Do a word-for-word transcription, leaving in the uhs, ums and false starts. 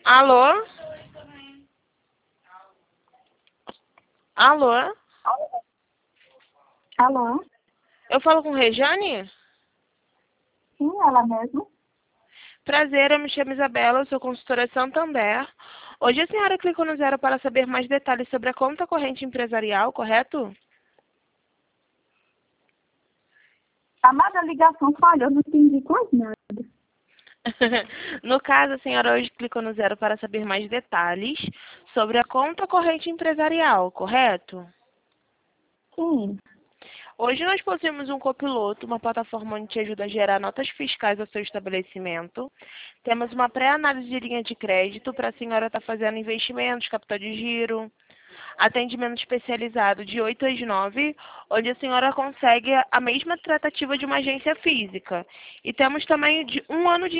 Alô? Alô? Alô? Eu falo com Rejane? Sim, ela mesma. Prazer, eu me chamo Isabela, eu sou consultora Santander. Hoje a senhora clicou no zero para saber mais detalhes sobre a conta corrente empresarial, correto? Amada, a ligação falhou, não entendi quase nada. No caso, a senhora hoje clicou no zero para saber mais detalhes sobre a conta corrente empresarial, correto? Sim. Hoje nós possuímos um copiloto, uma plataforma onde te ajuda a gerar notas fiscais ao seu estabelecimento. Temos uma pré-análise de linha de crédito para a senhora estar fazendo investimentos, capital de giro, atendimento especializado de oito às nove, onde a senhora consegue a mesma tratativa de uma agência física. E temos também de um ano de